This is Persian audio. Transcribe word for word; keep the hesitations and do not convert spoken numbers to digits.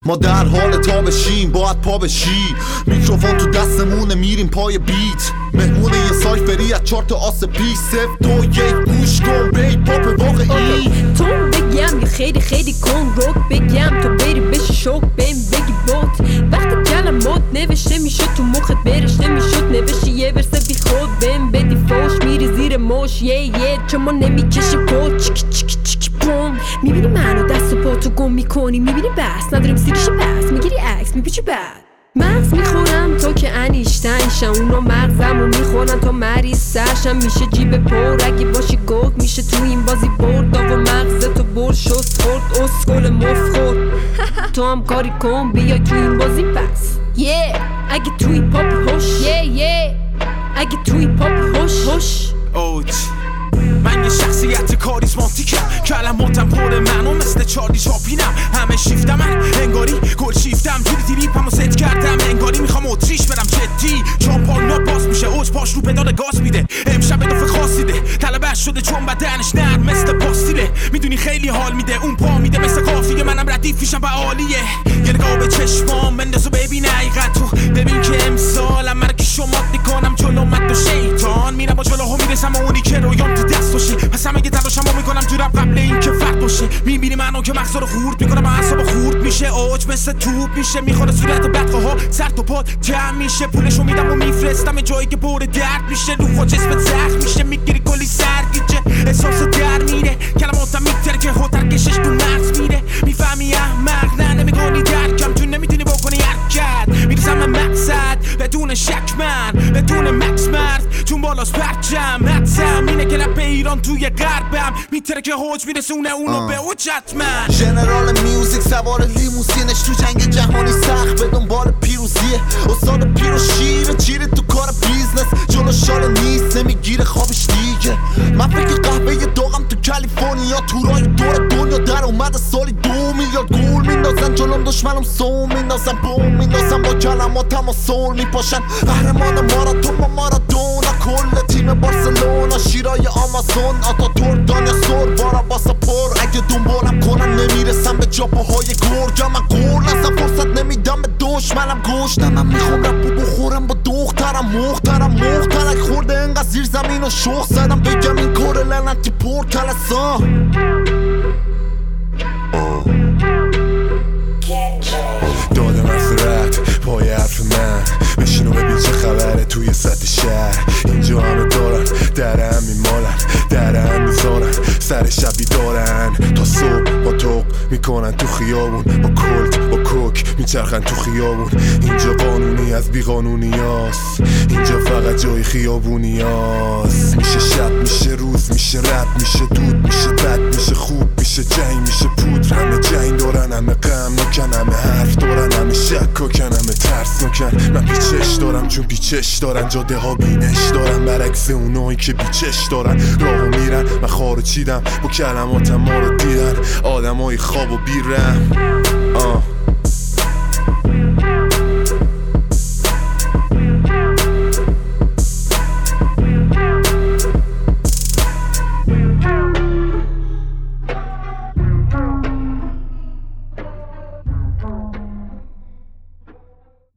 ما در حال تا بشیم باید پا بشی، میکروفون تو دستمونه میریم پای بیت، مهمون یه سایفری از چارت آس پی سف دو یک گوش کن بی پاپ واقعی. تو بگم یه خیلی خیلی کن روک بگم تو بری بشی شوک بهم بگی بوت، وقتی کلمات نوشته میشه تو مخت برشته میشد نوشتی یه ورسه بی خود بهم بدی فوش میری زیر موش یه یه چون ما نمیکشیم کود چیکی چیکی چیکی بوم. میبینی منو دست و پا تو گم میکنی، میبینی بس نداریم سیریش بس، میگیری عکس میپیچی بعد مغز میخورم تو که انیشتینشم، اونا مغزمو میخورن تا مریض سرشم، میشه جیب پر اگه باشی گوگ میشه تو این بازی برد و مغزتو بر شست خورد اسکل مفخور. تو هم کاری کن بیای تو این بازی پس یه yeah. اگه توی پاپ هوش یه yeah, yeah. اگه توی پاپ هوش هوش اوج من یه شخصیت کاریزماتیکم، کلماتم پر منو مثل چارلی چاپینم، همه شیفتم من انگاری گل شیفتم، جوری تریپمو ست کردم انگاری میخوام اتریش برم جدی، چون پالنا باز میشه اوج پاش رو پدال گاز میده، امشب اضافه خاصی ده طلبش شده چون بدنش نرم مثل پاستیله، میدونی خیلی حال میده اون پا میده مثل کافیه، منم ردیف پیشم عالیه، یه نگاه به چشمام بنداز و ببین حقیقتو، ببین که امسالم من که شمات میکنم جلو مد و شیطان، میرم با جلوها میرسم و اونی که رویام تو دست باشه، پس همه یه تلاشمو میکنم تو رپ قبل این که فرد باشه، میبینی منو که مغزا رو خورد میکنم و اعصاب خورد میشه، اوج مثل توپ میشه میخوره صورت بدقه ها سر تو پاد جمع میشه، پولشو میدم و میفرستم جایی که پر درد میشه، روح و جسمت زخم میشه میگیری کلی سرگیجه، احساس در میره کلماتم میتره که هوتر کشش تو مغز میره، میفهمی احمق نه نمیکنی درکم تو نمیتونی بکنی حرکت، میرسم به مقصد بدون شک من بدون مکس مرد چون بالاست پرچم، حدسم اینه که رپ ایران توی غربم میتره که حوج میرسونه اونو به اوجت من. ژنرال میوزیک سوار لیموسینش تو جنگ جهانی سخت به دنبال پیروزیه، استاد پیرو شیره چیره تو کار بیزنس جلو شال نیست نمیگیره خوابش دیگه، من فکر قهوه داغم تو کالیفرنیا تورای دور دنیا در اومده سالی دو میلیارد گول میندازن جلوم دشمنم سو میندازن بوم میندازن با کلماتم و سول میپاشن، قهرمان ماراتون با مارادونا کل تیم بارسلونا شیرای آمازون آتا تور دانیا سور بارا باسا پر، اگه دنبالم کنن نمیرسم به جاپاهای گرگم، من گل نزم فرصت نمیدم به دشمنم گوش نه من میخوام رپو بخورم با دخترم مخترم مخترک خورده انقدر زیر زمین و شخ زدم بگم این کار لعنتی پر کلسا داده مسرت پای حرف من بشین و ببین چه خبره توی سطح شهر، اینجا همه دارن در هم میمالن در هم میذارن سر شبی دارن تا صبح با توق میکنن تو خیابون با کلت با کوک میچرخن تو خیابون، اینجا قانونی از بی قانونی هست، اینجا فقط جای خیابونی هست، میشه شب میشه روز میشه رب میشه دود میشه بد میشه خوب میشه جنگ میشه پودر، همه جنگ دارن همه غم نکن همه حرف دارن همه شک و کن همه ترس نکن، من پیچش دارم چون پیچش دارن جاده ها بینش دارن برعکس اونایی که بیچش دارن راهو میرن، من خارو چیدم با کلماتم ما رو دیدن آدمای خواب و بیرم آه